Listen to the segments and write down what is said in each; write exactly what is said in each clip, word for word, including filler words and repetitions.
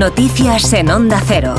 Noticias en Onda Cero.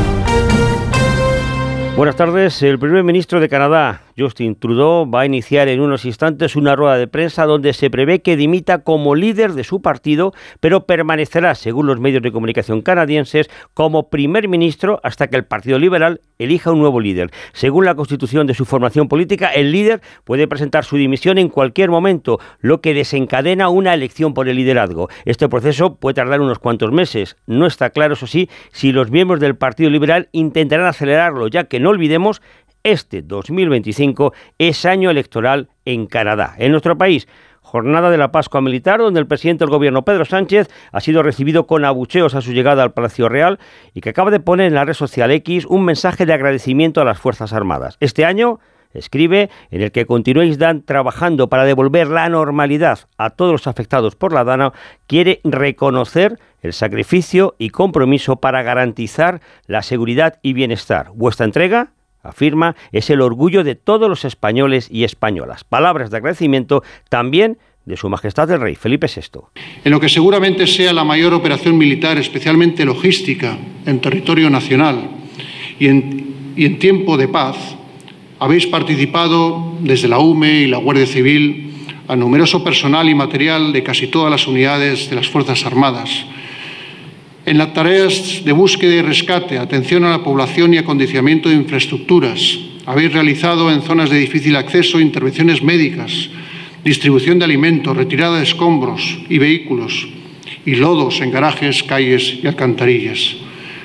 Buenas tardes. El primer ministro de Canadá, Justin Trudeau, va a iniciar en unos instantes una rueda de prensa donde se prevé que dimita como líder de su partido, pero permanecerá, según los medios de comunicación canadienses, como primer ministro hasta que el Partido Liberal elija un nuevo líder. Según la constitución de su formación política, el líder puede presentar su dimisión en cualquier momento, lo que desencadena una elección por el liderazgo. Este proceso puede tardar unos cuantos meses. No está claro, eso sí, si los miembros del Partido Liberal intentarán acelerarlo, ya que no olvidemos, este dos mil veinticinco es año electoral en Canadá. En nuestro país, jornada de la Pascua Militar, donde el presidente del gobierno, Pedro Sánchez, ha sido recibido con abucheos a su llegada al Palacio Real y que acaba de poner en la red social X un mensaje de agradecimiento a las Fuerzas Armadas. Este año, escribe, en el que continuéis dan trabajando para devolver la normalidad a todos los afectados por la DANA, quiere reconocer el sacrificio y compromiso para garantizar la seguridad y bienestar. Vuestra entrega, afirma, es el orgullo de todos los españoles y españolas. Palabras de agradecimiento también de Su Majestad el Rey Felipe sexto. En lo que seguramente sea la mayor operación militar, especialmente logística, en territorio nacional y en, y en tiempo de paz, habéis participado desde la U M E y la Guardia Civil a numeroso personal y material de casi todas las unidades de las Fuerzas Armadas. En las tareas de búsqueda y rescate, atención a la población y acondicionamiento de infraestructuras, habéis realizado en zonas de difícil acceso intervenciones médicas, distribución de alimentos, retirada de escombros y vehículos, y lodos en garajes, calles y alcantarillas.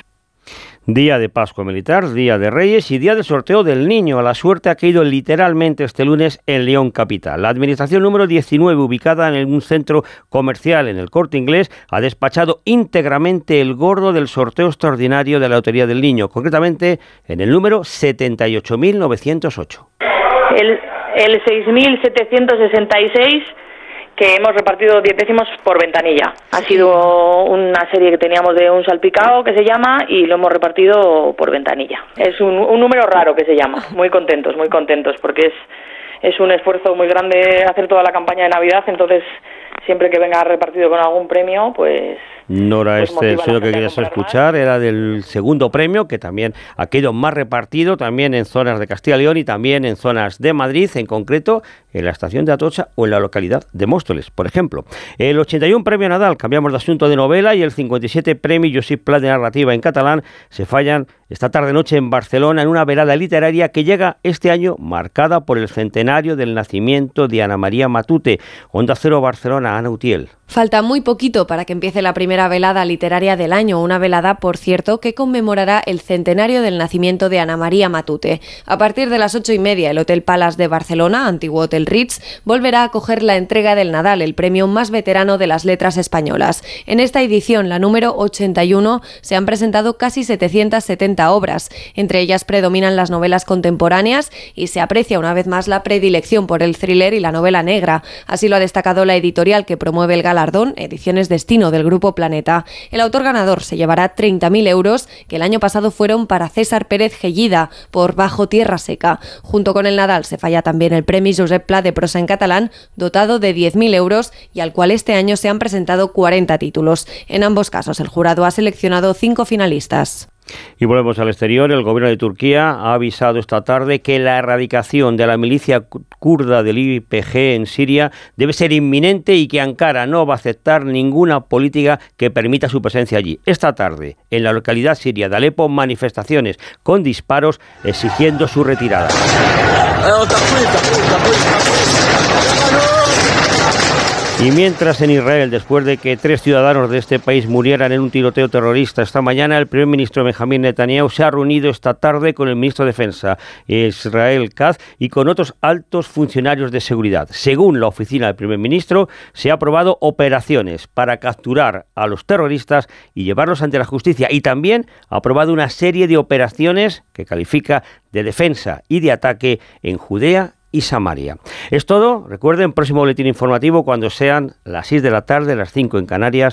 Día de Pascua Militar, Día de Reyes y Día del Sorteo del Niño. La suerte ha caído literalmente este lunes en León capital. La administración número diecinueve, ubicada en un centro comercial en el Corte Inglés, ha despachado íntegramente el gordo del sorteo extraordinario de la Lotería del Niño, concretamente en el número setenta y ocho mil novecientos ocho. El, el seis mil setecientos sesenta y seis, que hemos repartido diez décimos por ventanilla. Ha sido una serie que teníamos de un salpicado, que se llama, y lo hemos repartido por ventanilla. Es un, un número raro, que se llama. Muy contentos, muy contentos, porque es, es un esfuerzo muy grande hacer toda la campaña de Navidad, entonces siempre que venga repartido con algún premio, pues... No era pues este el suyo que querías escuchar, era del segundo premio, que también ha quedado más repartido, también en zonas de Castilla y León y también en zonas de Madrid, en concreto en la estación de Atocha o en la localidad de Móstoles, por ejemplo. El ochenta y uno premio Nadal, cambiamos de asunto, de novela, y el cincuenta y siete premio Josep Pla de narrativa en catalán se fallan esta tarde-noche en Barcelona en una velada literaria que llega este año marcada por el centenario del nacimiento de Ana María Matute. Onda Cero Barcelona, Ana Utiel. Falta muy poquito para que empiece la primera velada literaria del año, una velada, por cierto, que conmemorará el centenario del nacimiento de Ana María Matute. A partir de las ocho y media, el Hotel Palace de Barcelona, antiguo Hotel Ritz, volverá a acoger la entrega del Nadal, el premio más veterano de las letras españolas. En esta edición, la número ochenta y uno, se han presentado casi setecientas setenta obras. Entre ellas predominan las novelas contemporáneas y se aprecia una vez más la predilección por el thriller y la novela negra. Así lo ha destacado la editorial que promueve el galardón, Ediciones Destino, del Grupo Planeta. El autor ganador se llevará treinta mil euros, que el año pasado fueron para César Pérez Gellida, por Bajo Tierra Seca. Junto con el Nadal se falla también el Premi Josep Pla de prosa en catalán, dotado de diez mil euros y al cual este año se han presentado cuarenta títulos. En ambos casos, el jurado ha seleccionado cinco finalistas. Y volvemos al exterior. El gobierno de Turquía ha avisado esta tarde que la erradicación de la milicia kurda del I P G en Siria debe ser inminente y que Ankara no va a aceptar ninguna política que permita su presencia allí. Esta tarde, en la localidad siria de Alepo, manifestaciones con disparos exigiendo su retirada. Y mientras en Israel, después de que tres ciudadanos de este país murieran en un tiroteo terrorista esta mañana, el primer ministro Benjamín Netanyahu se ha reunido esta tarde con el ministro de Defensa, Israel Katz, y con otros altos funcionarios de seguridad. Según la oficina del primer ministro, se han aprobado operaciones para capturar a los terroristas y llevarlos ante la justicia, y también ha aprobado una serie de operaciones que califica de defensa y de ataque en Judea y Samaria. Es todo. Recuerden, próximo boletín informativo cuando sean las seis de la tarde, las cinco en Canarias.